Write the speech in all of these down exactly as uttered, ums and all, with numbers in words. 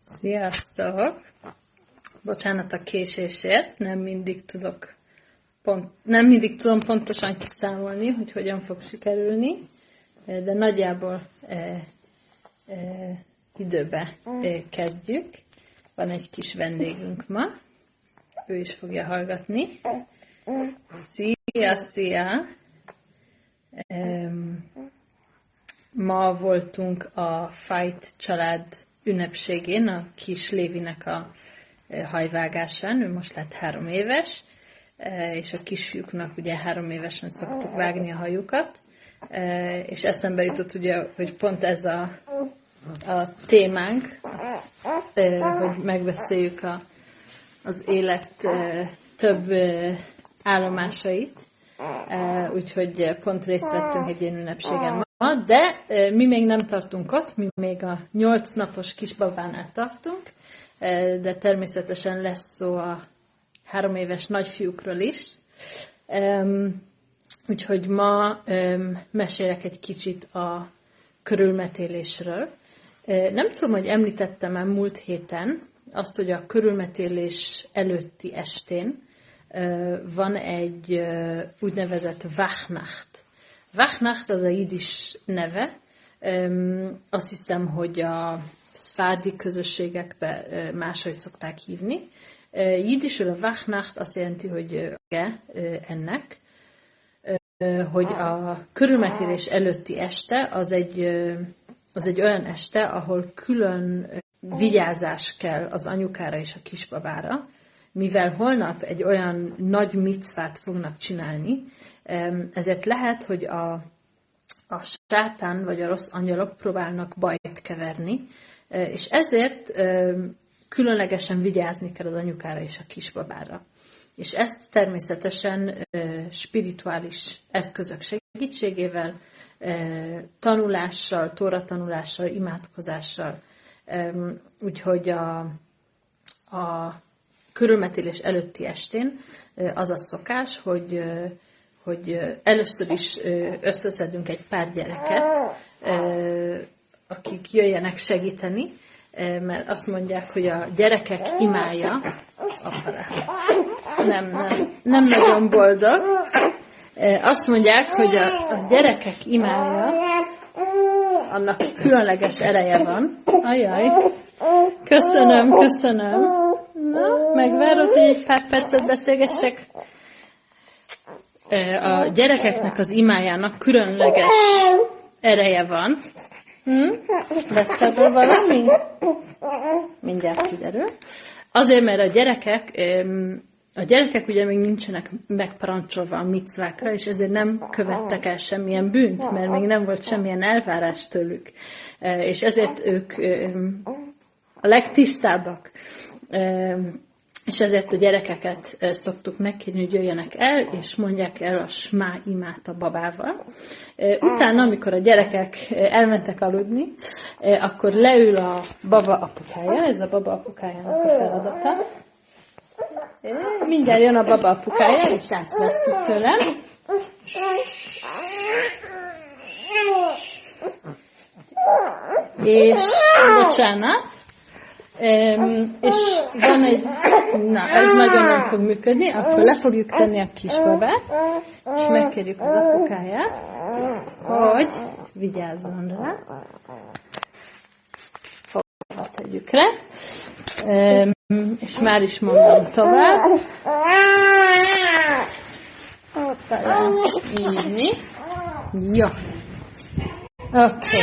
Sziasztok! Bocsánat a késésért, nem mindig tudok pont, nem mindig tudom pontosan kiszámolni, hogy hogyan fog sikerülni, de nagyjából e, e, időbe e, kezdjük. Van egy kis vendégünk ma, ő is fogja hallgatni. Szia, szia! E, ma voltunk a Fight család ünnepségén, a kis Lévinek a hajvágásán, ő most lett három éves, és a kisfiúknak ugye három évesen szoktuk vágni a hajukat, és eszembe jutott ugye, hogy pont ez a, a témánk, hogy megbeszéljük a, az élet több állomásait, úgyhogy pont részt vettünk egy ilyen ünnepségen ma, de mi még nem tartunk ott, mi még a nyolc napos kisbabánál tartunk, de természetesen lesz szó a három éves nagyfiúkról is. Úgyhogy ma mesélek egy kicsit a körülmetélésről. Nem tudom, hogy említettem-e múlt héten azt, hogy a körülmetélés előtti estén van egy úgynevezett Wachnacht. Wachnacht az a jiddis neve. Azt hiszem, hogy a szfárdi közösségekben máshogy szokták hívni. Jiddisül a Wachnacht azt jelenti, hogy ennek, hogy a körülmetélés előtti este az egy, az egy olyan este, ahol külön vigyázás kell az anyukára és a kisbabára, mivel holnap egy olyan nagy micvát fognak csinálni, ezért lehet, hogy a, a sátán vagy a rossz angyalok próbálnak bajt keverni, és ezért különlegesen vigyázni kell az anyukára és a kisbabára. És ezt természetesen spirituális eszközök segítségével, tanulással, tóra-tanulással, imádkozással, úgyhogy a, a körülmetélés előtti estén az a szokás, hogy, hogy először is összeszedünk egy pár gyereket, akik jöjjenek segíteni, mert azt mondják, hogy a gyerekek imája, nem, nem, nem nagyon boldog, azt mondják, hogy a, a gyerekek imája, annak különleges ereje van. Ajaj, köszönöm, köszönöm. Na, megvárod, hogy egy pár percet beszélgessek. A gyerekeknek az imájának különleges ereje van. Hm? Lesz ebből valami? Mindjárt kiderül. Azért, mert a gyerekek, a gyerekek ugye még nincsenek megparancsolva a micvákra, és ezért nem követtek el semmilyen bűnt, mert még nem volt semmilyen elvárás tőlük. És ezért ők a legtisztábbak. És ezért a gyerekeket szoktuk megkérni, hogy jöjjenek el, és mondják el a smá imát a babával. Utána, amikor a gyerekek elmentek aludni, akkor leül a baba apukája, ez a baba apukájának a feladata. Mindjárt jön a baba apukája, és átveszik tőle. És bocsánat. Um, és van egy, na ez nagyon nem fog működni, akkor le fogjuk tenni a kisbabát, és megkérjük az apukáját, hogy vigyázzon rá. Fogva tegyük le. Um, és már is mondom tovább. Hoppá, így. Jó. Oké. Okay.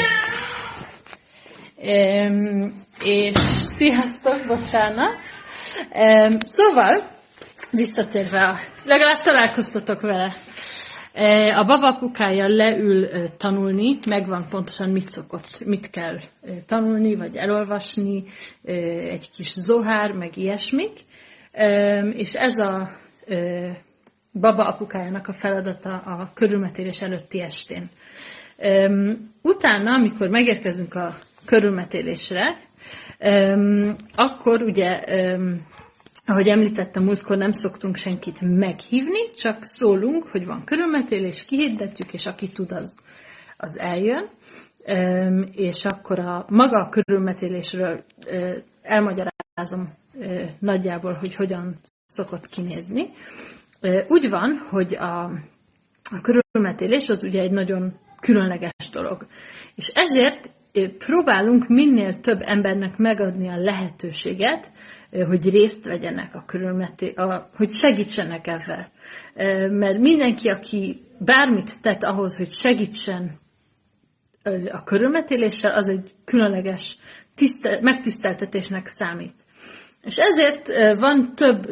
Um, és sziasztok, bocsánat. Um, szóval, visszatérve, a, legalább találkoztatok vele. Uh, a babapukája leül uh, tanulni, megvan pontosan mit szokott, mit kell uh, tanulni, vagy elolvasni, uh, egy kis zohár, meg ilyesmik. Um, és ez a uh, babaapukájának a feladata a körülmetélés előtti estén. Um, utána, amikor megérkezünk a körülmetélésre, um, akkor ugye, um, ahogy említettem, múltkor nem szoktunk senkit meghívni, csak szólunk, hogy van körülmetélés, kihirdetjük, és aki tud, az, az eljön. Um, és akkor a maga a körülmetélésről uh, elmagyarázom nagyjából, hogy hogyan szokott kinézni. Úgy van, hogy a, a körülmetélés az ugye egy nagyon különleges dolog. És ezért próbálunk minél több embernek megadni a lehetőséget, hogy részt vegyenek a körülmetélésben, hogy segítsenek ezzel. Mert mindenki, aki bármit tett ahhoz, hogy segítsen a körülmetéléssel, az egy különleges tisztel, megtiszteltetésnek számít. És ezért van több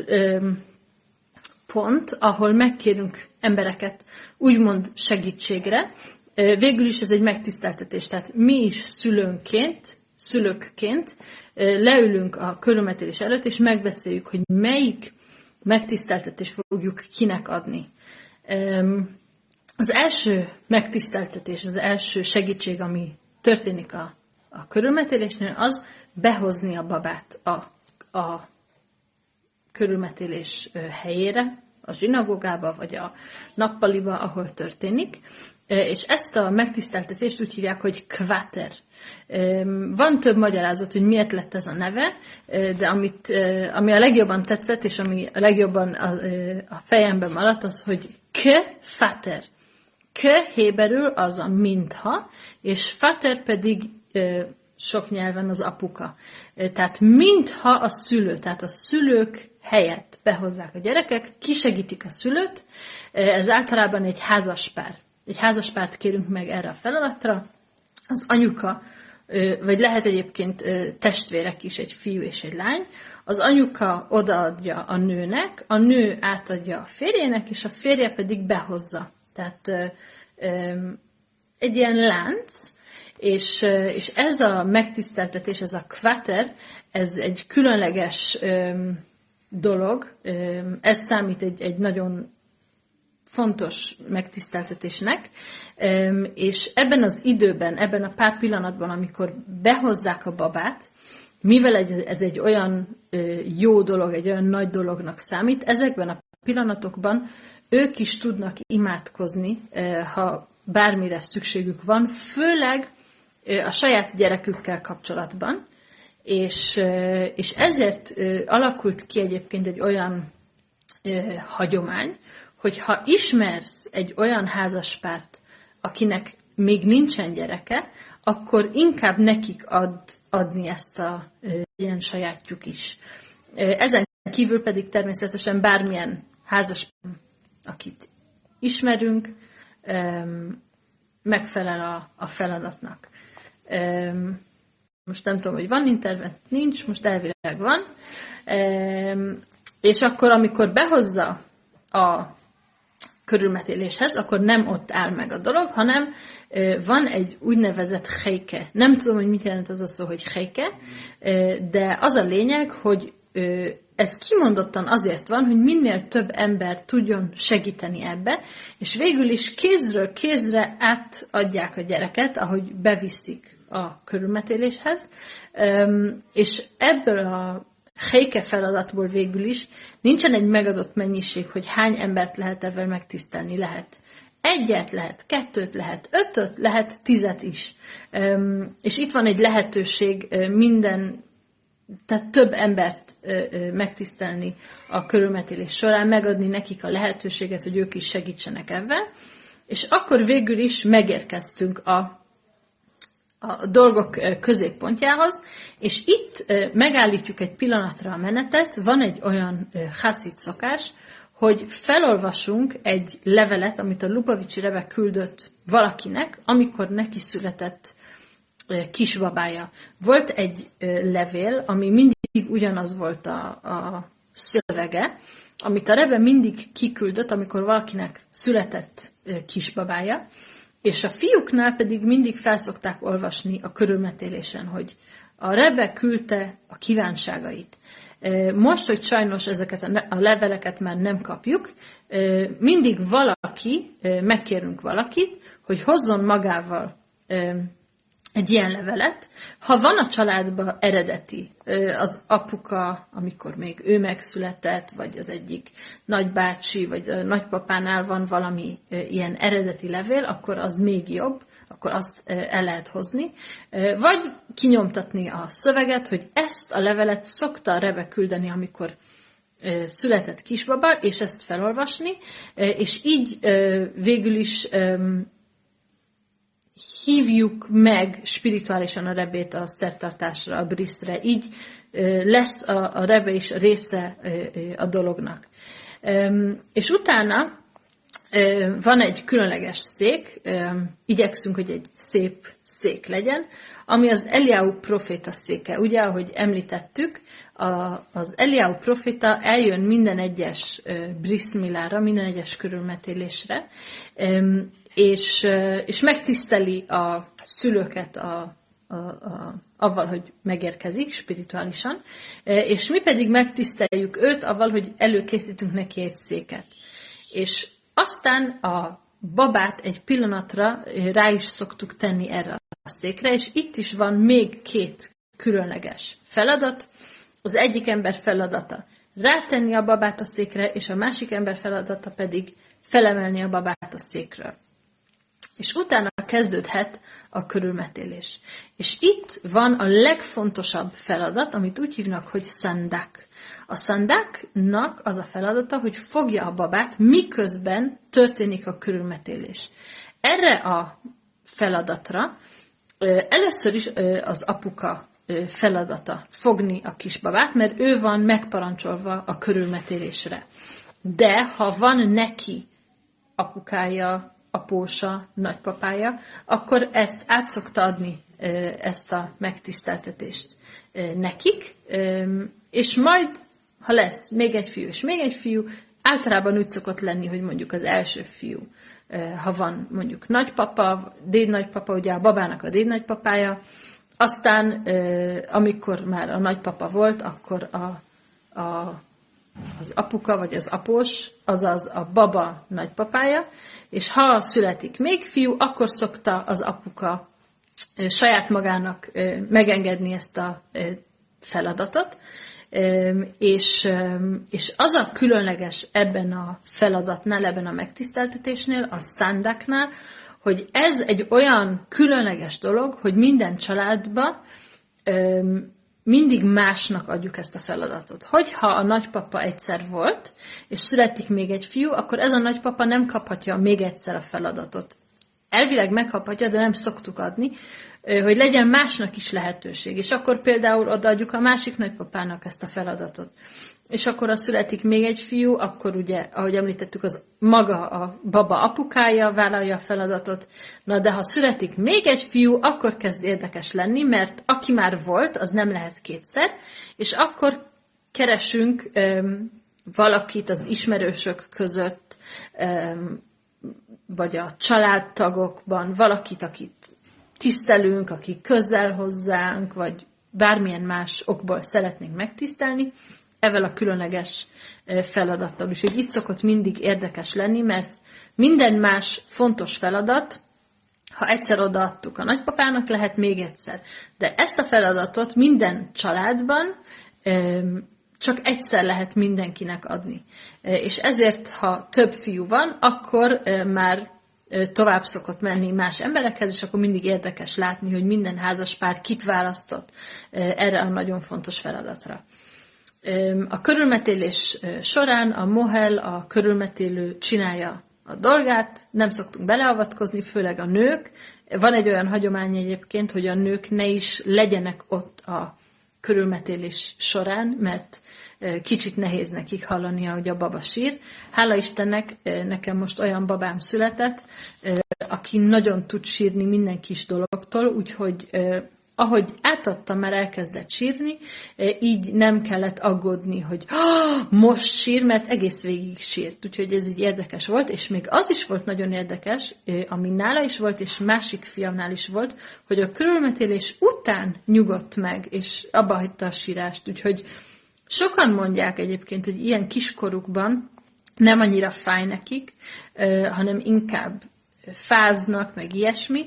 pont, ahol megkérünk embereket úgymond segítségre. Végül is ez egy megtiszteltetés, tehát mi is szülőnként, szülőkként leülünk a körülmetélés előtt, és megbeszéljük, hogy melyik megtiszteltetést fogjuk kinek adni. Az első megtiszteltetés, az első segítség, ami történik a, a körülmetélésnél, az behozni a babát a, a körülmetélés helyére, a zsinagógába, vagy a nappaliba, ahol történik. És ezt a megtiszteltetést úgy hívják, hogy kvater. Van több magyarázat, hogy miért lett ez a neve, de amit, ami a legjobban tetszett, és ami a legjobban a, a fejemben maradt, az, hogy kvater. K héberül az a mintha, és fater pedig sok nyelven az apuka. Tehát mintha a szülő, tehát a szülők helyett behozzák a gyerekek, kisegítik a szülőt, ez általában egy házaspár. Egy házaspárt kérünk meg erre a feladatra, az anyuka, vagy lehet egyébként testvérek is, egy fiú és egy lány, az anyuka odaadja a nőnek, a nő átadja a férjének, és a férje pedig behozza. Tehát egy ilyen lánc, és, és ez a megtiszteltetés, ez a kvater, ez egy különleges dolog, ez számít egy, egy nagyon fontos megtiszteltetésnek, és ebben az időben, ebben a pár pillanatban, amikor behozzák a babát, mivel ez egy olyan jó dolog, egy olyan nagy dolognak számít, ezekben a pillanatokban ők is tudnak imádkozni, ha bármire szükségük van, főleg a saját gyerekükkel kapcsolatban, és, és ezért alakult ki egyébként egy olyan hagyomány, hogy ha ismersz egy olyan házaspárt, akinek még nincsen gyereke, akkor inkább nekik ad, adni ezt a ilyen sajátjuk is. Ezen kívül pedig természetesen bármilyen házaspár, akit ismerünk, megfelel a, a feladatnak. Most nem tudom, hogy van internet, nincs, most elvileg van. És akkor, amikor behozza a körülmetéléshez, akkor nem ott áll meg a dolog, hanem van egy úgynevezett heike. Nem tudom, hogy mit jelent az a szó, hogy heike, de az a lényeg, hogy ez kimondottan azért van, hogy minél több ember tudjon segíteni ebbe, és végül is kézről kézre átadják a gyereket, ahogy beviszik a körülmetéléshez, és ebből a heike feladatból végül is nincsen egy megadott mennyiség, hogy hány embert lehet ebben megtisztelni. Lehet egyet, lehet kettőt, lehet ötöt, lehet tizet is. És itt van egy lehetőség minden, tehát több embert megtisztelni a körülmetélés során, megadni nekik a lehetőséget, hogy ők is segítsenek ebben. És akkor végül is megérkeztünk a a dolgok középpontjához, és itt megállítjuk egy pillanatra a menetet, van egy olyan haszid szokás, hogy felolvasunk egy levelet, amit a Lubavicsi Rebbe küldött valakinek, amikor neki született kisbabája. Volt egy levél, ami mindig ugyanaz volt a, a szövege, amit a Rebbe mindig kiküldött, amikor valakinek született kisbabája, és a fiúknál pedig mindig felszokták olvasni a körülmetélésen, hogy a Rebbe küldte a kívánságait. Most, hogy sajnos ezeket a leveleket már nem kapjuk, mindig valaki, megkérünk valakit, hogy hozzon magával egy ilyen levelet. Ha van a családban eredeti, az apuka, amikor még ő megszületett, vagy az egyik nagybácsi, vagy a nagypapánál van valami ilyen eredeti levél, akkor az még jobb, a akkor azt el lehet hozni, vagy kinyomtatni a szöveget, hogy ezt a levelet szokta a Rebe küldeni, amikor született kisbaba, és ezt felolvasni, és így végül is hívjuk meg spirituálisan a Rebét a szertartásra, a briszre, így lesz a, a Rebe is része a dolognak. És utána van egy különleges szék, igyekszünk, hogy egy szép szék legyen, ami az Eliáhu proféta széke. Ugye, ahogy említettük, az Eliáhu proféta eljön minden egyes briszmilára, minden egyes körülmetélésre, és, és megtiszteli a szülőket a, a, a, avval, hogy megérkezik spirituálisan, és mi pedig megtiszteljük őt avval, hogy előkészítünk neki egy széket. És aztán a babát egy pillanatra rá is szoktuk tenni erre a székre, és itt is van még két különleges feladat. Az egyik ember feladata rátenni a babát a székre, és a másik ember feladata pedig felemelni a babát a székről. És utána kezdődhet a körülmetélés. És itt van a legfontosabb feladat, amit úgy hívnak, hogy szandak. A szandaknak az a feladata, hogy fogja a babát, miközben történik a körülmetélés. Erre a feladatra először is az apuka feladata fogni a kisbabát, mert ő van megparancsolva a körülmetélésre. De ha van neki apukája, apósa, nagypapája, akkor ezt át szokta adni, ezt a megtiszteltetést nekik, és majd, ha lesz még egy fiú és még egy fiú, általában úgy szokott lenni, hogy mondjuk az első fiú, ha van mondjuk nagypapa, dédnagypapa, ugye a babának a dédnagypapája, aztán amikor már a nagypapa volt, akkor a, a az apuka vagy az após, azaz a baba nagypapája, és ha születik még fiú, akkor szokta az apuka saját magának megengedni ezt a feladatot, és, és az a különleges ebben a feladatnál, ebben a megtiszteltetésnél, a szandaknál, hogy ez egy olyan különleges dolog, hogy minden családban mindig másnak adjuk ezt a feladatot. Hogyha a nagypapa egyszer volt, és születik még egy fiú, akkor ez a nagypapa nem kaphatja még egyszer a feladatot. Elvileg megkaphatja, de nem szoktuk adni, hogy legyen másnak is lehetőség. És akkor például odaadjuk a másik nagypapának ezt a feladatot. És akkor, ha születik még egy fiú, akkor ugye, ahogy említettük, az maga a baba apukája vállalja a feladatot. Na, de ha születik még egy fiú, akkor kezd érdekes lenni, mert aki már volt, az nem lehet kétszer, és akkor keresünk um, valakit az ismerősök között, um, vagy a családtagokban, valakit, akit tisztelünk, aki közel hozzánk, vagy bármilyen más okból szeretnénk megtisztelni, ezzel a különleges feladattal. Úgyhogy itt szokott mindig érdekes lenni, mert minden más fontos feladat, ha egyszer odaadtuk a nagypapának, lehet még egyszer. De ezt a feladatot minden családban csak egyszer lehet mindenkinek adni. És ezért, ha több fiú van, akkor már tovább szokott menni más emberekhez, és akkor mindig érdekes látni, hogy minden házaspár kit választott erre a nagyon fontos feladatra. A körülmetélés során a mohel, a körülmetélő csinálja a dolgát, nem szoktunk beleavatkozni, főleg a nők. Van egy olyan hagyomány egyébként, hogy a nők ne is legyenek ott a körülmetélés során, mert kicsit nehéz nekik hallania, hogy a baba sír. Hála Istennek, nekem most olyan babám született, aki nagyon tud sírni minden kis dologtól, úgyhogy ahogy átadtam, már elkezdett sírni, így nem kellett aggódni, hogy most sír, mert egész végig sírt. Úgyhogy ez így érdekes volt, és még az is volt nagyon érdekes, ami nála is volt, és másik fiamnál is volt, hogy a körülmetélés után nyugodt meg, és abba hagyta a sírást. Úgyhogy sokan mondják egyébként, hogy ilyen kiskorukban nem annyira fáj nekik, hanem inkább fáznak, meg ilyesmi,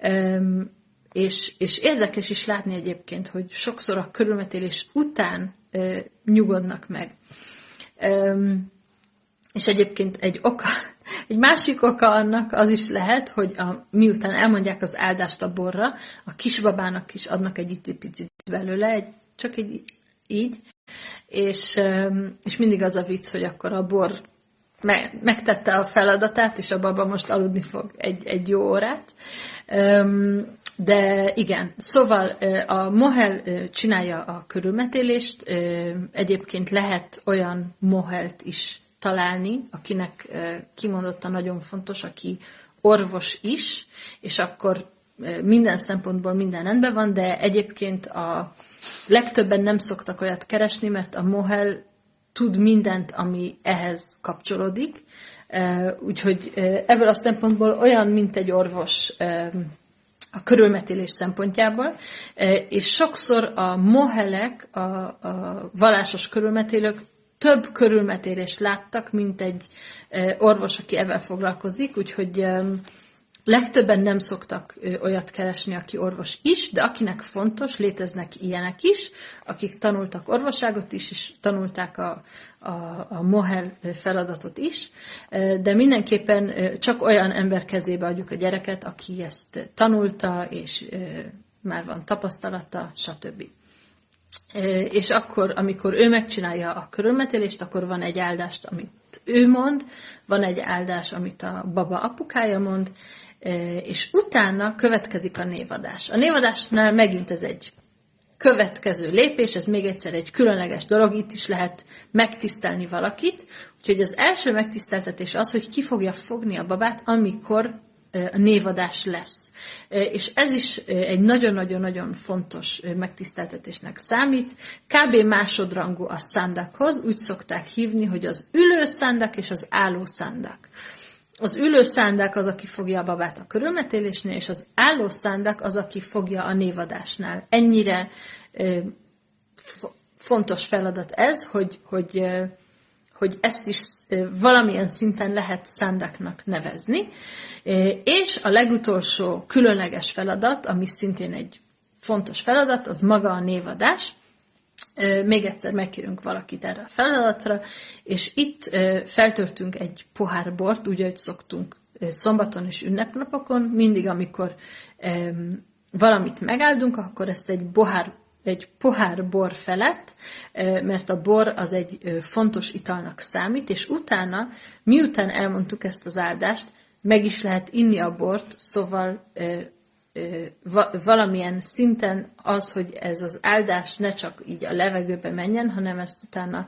És, és érdekes is látni egyébként, hogy sokszor a körülmetélés után e, nyugodnak meg. E, és egyébként egy oka, Egy másik oka annak az is lehet, hogy a, miután elmondják az áldást a borra, a kisbabának is adnak egy picit belőle, egy, csak egy így, és, és mindig az a vicc, hogy akkor a bor me, megtette a feladatát, és a baba most aludni fog egy, egy jó órát. De igen, szóval a mohel csinálja a körülmetélést, egyébként lehet olyan mohelt is találni, akinek kimondottan nagyon fontos, aki orvos is, és akkor minden szempontból minden rendben van, de egyébként a legtöbben nem szoktak olyat keresni, mert a mohel tud mindent, ami ehhez kapcsolódik. Úgyhogy ebből a szempontból olyan, mint egy orvos a körülmetélés szempontjából, és sokszor a mohelek, a, a vallásos körülmetélők több körülmetélést láttak, mint egy orvos, aki ezzel foglalkozik, úgyhogy legtöbben nem szoktak olyat keresni, aki orvos is, de akinek fontos, léteznek ilyenek is, akik tanultak orvosságot is, és tanulták a, a, a mohel feladatot is, de mindenképpen csak olyan ember kezébe adjuk a gyereket, aki ezt tanulta, és már van tapasztalata, stb. És akkor, amikor ő megcsinálja a körülmetélést, akkor van egy áldást, amit ő mond, van egy áldás, amit a baba apukája mond, és utána következik a névadás. A névadásnál megint ez egy következő lépés, ez még egyszer egy különleges dolog, itt is lehet megtisztelni valakit, úgyhogy az első megtiszteltetés az, hogy ki fogja fogni a babát, amikor a névadás lesz. És ez is egy nagyon-nagyon-nagyon fontos megtiszteltetésnek számít. Kb. Másodrangú a szándakhoz, úgy szokták hívni, hogy az ülő szándak és az álló szándak. Az ülő szándak az, aki fogja a babát a körülmetélésnél, és az álló szándak az, aki fogja a névadásnál. Ennyire fontos feladat ez, hogy, hogy, hogy ezt is valamilyen szinten lehet szándaknak nevezni. És a legutolsó különleges feladat, ami szintén egy fontos feladat, az maga a névadás. Még egyszer megkérünk valakit erre a feladatra, és itt feltöltünk egy pohár bort, úgy, ahogy szoktunk szombaton és ünnepnapokon, mindig, amikor valamit megáldunk, akkor ezt egy pohár, egy pohár bor felett, mert a bor az egy fontos italnak számít, és utána, miután elmondtuk ezt az áldást, meg is lehet inni a bort, szóval valamilyen szinten az, hogy ez az áldás ne csak így a levegőbe menjen, hanem ezt utána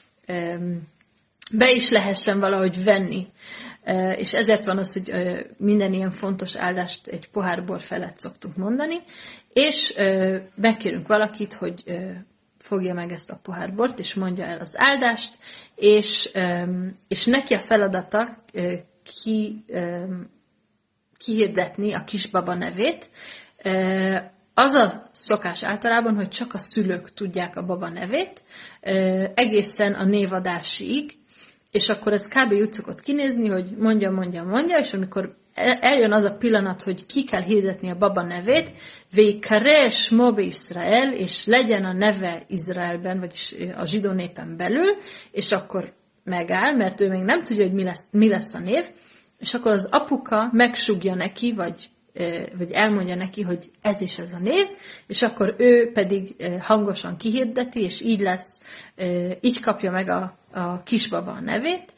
be is lehessen valahogy venni. És ezért van az, hogy minden ilyen fontos áldást egy pohár bor felett szoktunk mondani, és megkérünk valakit, hogy fogja meg ezt a pohár bort, és mondja el az áldást, és, és neki a feladata ki kihirdetni a kisbaba nevét. Az a szokás általában, hogy csak a szülők tudják a baba nevét, egészen a névadásig, és akkor ez kb. Úgy szokott kinézni, hogy mondja, mondja, mondja, és amikor eljön az a pillanat, hogy ki kell hirdetni a baba nevét, Veikare Shmo Israel, és legyen a neve Izraelben, vagyis a zsidó népen belül, és akkor megáll, mert ő még nem tudja, hogy mi lesz, mi lesz a név, és akkor az apuka megsúgja neki, vagy, vagy elmondja neki, hogy ez is ez a név, és akkor ő pedig hangosan kihirdeti, és így lesz, így kapja meg a, a kisbaba a nevét.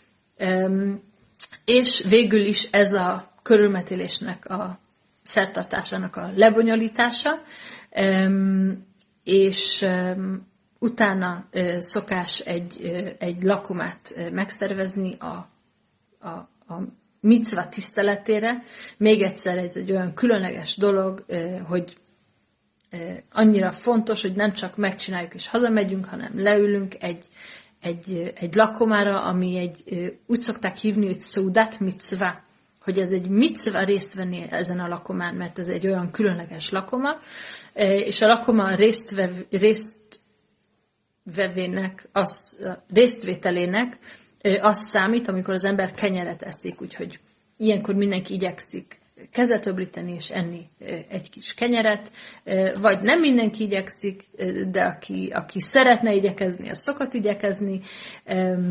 És végül is ez a körülmetélésnek a szertartásának a lebonyolítása, és utána szokás egy, egy lakomát megszervezni a, a, a micva tiszteletére. Még egyszer ez egy olyan különleges dolog, hogy annyira fontos, hogy nem csak megcsináljuk és hazamegyünk, hanem leülünk egy, egy, egy lakomára, ami egy, úgy szokták hívni, hogy szeudat micva, hogy ez egy micva részt venni ezen a lakomán, mert ez egy olyan különleges lakoma, és a lakoma résztvev, résztvevének, az, résztvételének az számít, amikor az ember kenyeret eszik, úgyhogy ilyenkor mindenki igyekszik kezet öblíteni és enni egy kis kenyeret, vagy nem mindenki igyekszik, de aki, aki szeretne igyekezni, az szokott igyekezni,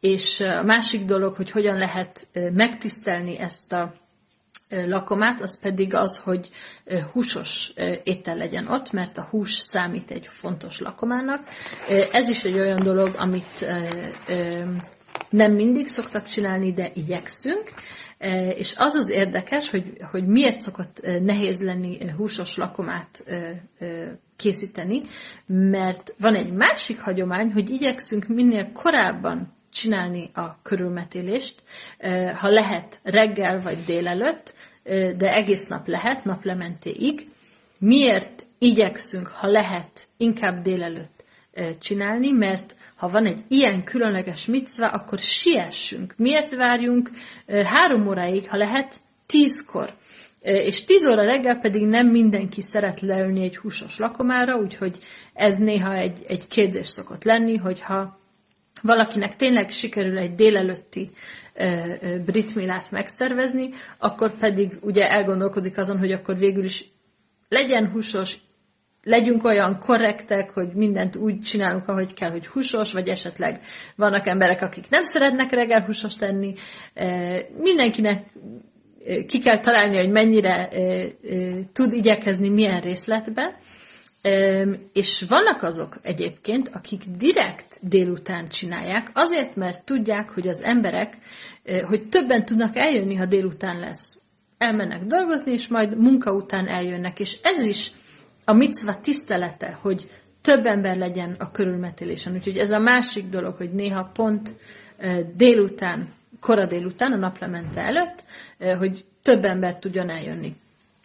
és a másik dolog, hogy hogyan lehet megtisztelni ezt a lakomát, az pedig az, hogy húsos étel legyen ott, mert a hús számít egy fontos lakomának. Ez is egy olyan dolog, amit nem mindig szoktak csinálni, de igyekszünk. És az az érdekes, hogy, hogy miért szokott nehéz lenni húsos lakomát készíteni, mert van egy másik hagyomány, hogy igyekszünk minél korábban csinálni a körülmetélést, ha lehet reggel vagy délelőtt, de egész nap lehet, naplementéig. Miért igyekszünk, ha lehet, inkább délelőtt csinálni, mert ha van egy ilyen különleges micva, akkor siessünk. Miért várjunk három óráig, ha lehet tízkor? És tíz óra reggel pedig nem mindenki szeret leülni egy húsos lakomára, úgyhogy ez néha egy, egy kérdés szokott lenni, hogyha valakinek tényleg sikerül egy délelőtti brit milát megszervezni, akkor pedig ugye elgondolkodik azon, hogy akkor végül is legyen húsos, legyünk olyan korrektek, hogy mindent úgy csinálunk, ahogy kell, hogy húsos, vagy esetleg vannak emberek, akik nem szeretnek reggel húsos tenni. Mindenkinek ki kell találni, hogy mennyire tud igyekezni, milyen részletbe. És vannak azok egyébként, akik direkt délután csinálják, azért, mert tudják, hogy az emberek, hogy többen tudnak eljönni, ha délután lesz. Elmennek dolgozni, és majd munka után eljönnek, és ez is a micva tisztelete, hogy több ember legyen a körülmetélésen. Úgyhogy ez a másik dolog, hogy néha pont délután, kora délután, a naplemente előtt, hogy több ember tudjon eljönni.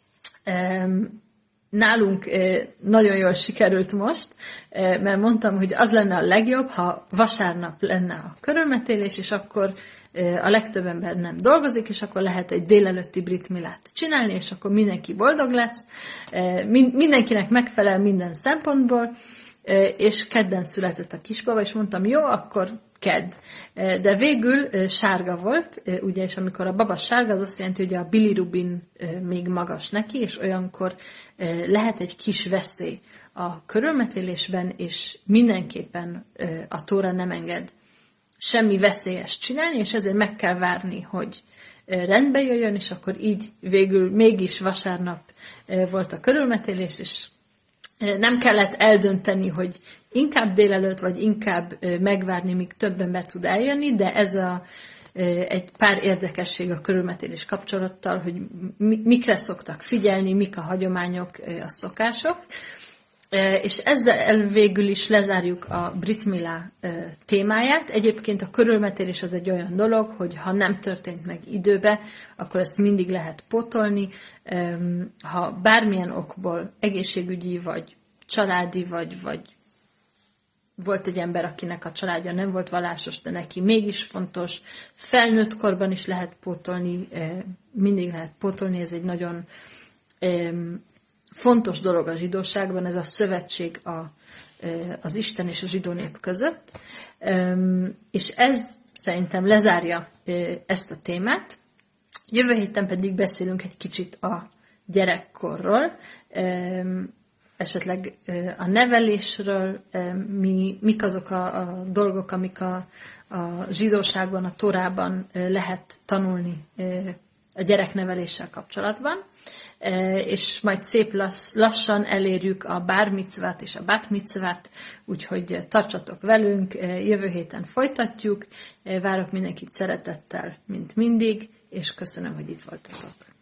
Nálunk nagyon jól sikerült most, mert mondtam, hogy az lenne a legjobb, ha vasárnap lenne a körülmetélés, és akkor a legtöbb ember nem dolgozik, és akkor lehet egy délelőtti brit milát csinálni, és akkor mindenki boldog lesz, mindenkinek megfelel minden szempontból, és kedden született a kisbaba, és mondtam, jó, akkor kedd. De végül sárga volt, ugye, és amikor a baba sárga, az azt jelenti, hogy a bilirubin még magas neki, és olyankor lehet egy kis veszély a körülmetélésben, és mindenképpen a Tóra nem enged semmi veszélyes csinálni, és ezért meg kell várni, hogy rendbe jöjjön, és akkor így végül mégis vasárnap volt a körülmetélés, és nem kellett eldönteni, hogy inkább délelőtt, vagy inkább megvárni, míg több ember tud eljönni, de ez a, egy pár érdekesség a körülmetélés kapcsolattal, hogy mikre szoktak figyelni, mik a hagyományok, a szokások. És ezzel végül is lezárjuk a Brit Milá témáját. Egyébként a körülmetélés az egy olyan dolog, hogy ha nem történt meg időbe, akkor ezt mindig lehet pótolni. Ha bármilyen okból egészségügyi, vagy családi, vagy, vagy volt egy ember, akinek a családja nem volt vallásos, de neki mégis fontos, felnőtt korban is lehet pótolni, mindig lehet pótolni, ez egy nagyon fontos dolog a zsidóságban, ez a szövetség a, az Isten és a zsidó nép között, és ez szerintem lezárja ezt a témát. Jövő héten pedig beszélünk egy kicsit a gyerekkorról, esetleg a nevelésről, mi, mik azok a, a dolgok, amik a, a zsidóságban, a Tórában lehet tanulni a gyerekneveléssel kapcsolatban, és majd szép lass, lassan elérjük a bár micvát és a bát micvát, úgyhogy tartsatok velünk, jövő héten folytatjuk, várok mindenkit szeretettel, mint mindig, és köszönöm, hogy itt voltatok.